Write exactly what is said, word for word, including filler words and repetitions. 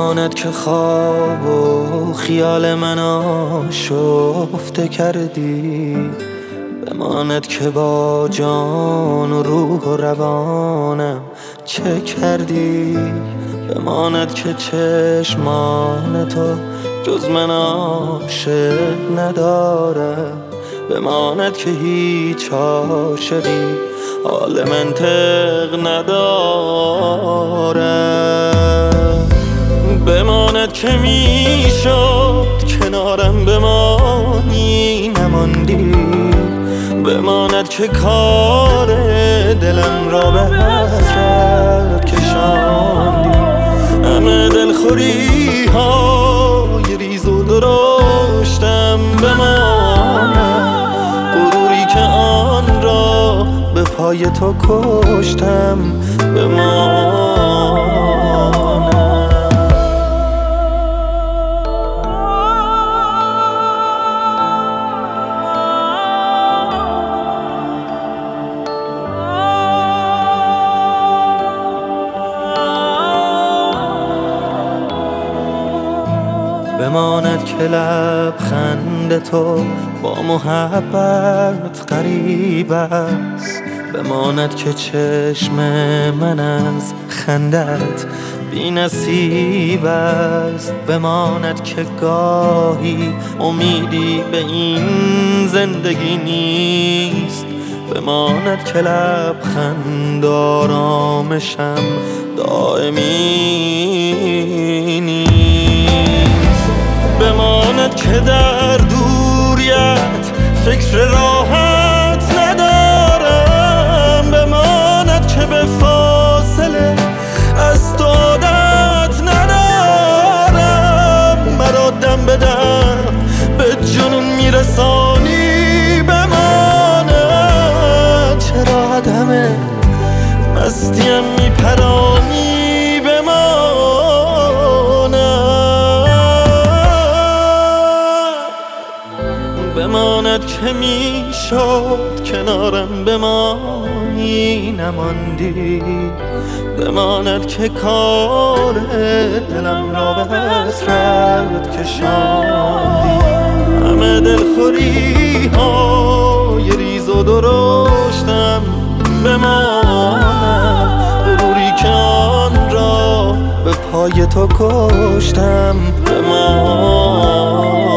بماند که خواب و خیال من آشفته کردی، بماند که با جان و روح و روانم چه کردی، بماند که چشمان تو جز من عاشق ندارم، بماند که هیچ عاشقی حال منطق ندارم، بماند که میشد کنارم بمانی نماندی، بماند که کار دلم را به حسرت کشاندی، همه دلخوری های ریز و درشتم بماند، غروری که آن را به پای تو کشتم بماند. بماند که لبخند تو با محبت غریب است، بماند که چشم من از خندت بی نصیب است، بماند که گاهی امیدی به این زندگی نیست، بماند که لبخند آرامشم دائمی نیست، بماند که در دوریت فکر راحت ندارم، بماند که به فاصله از تو عادت ندارم، مرا دم به دم به جنون میرسانی، بماند چرا عدم مستیم میپرانی، بماند بماند که میشد کنارم بمانی نماندی، بماند که کار دلم را به حسرت کشاندی، همه دلخوری های ریز و درشتم بماند، غروری که آن را به پای تو کشتم بماند.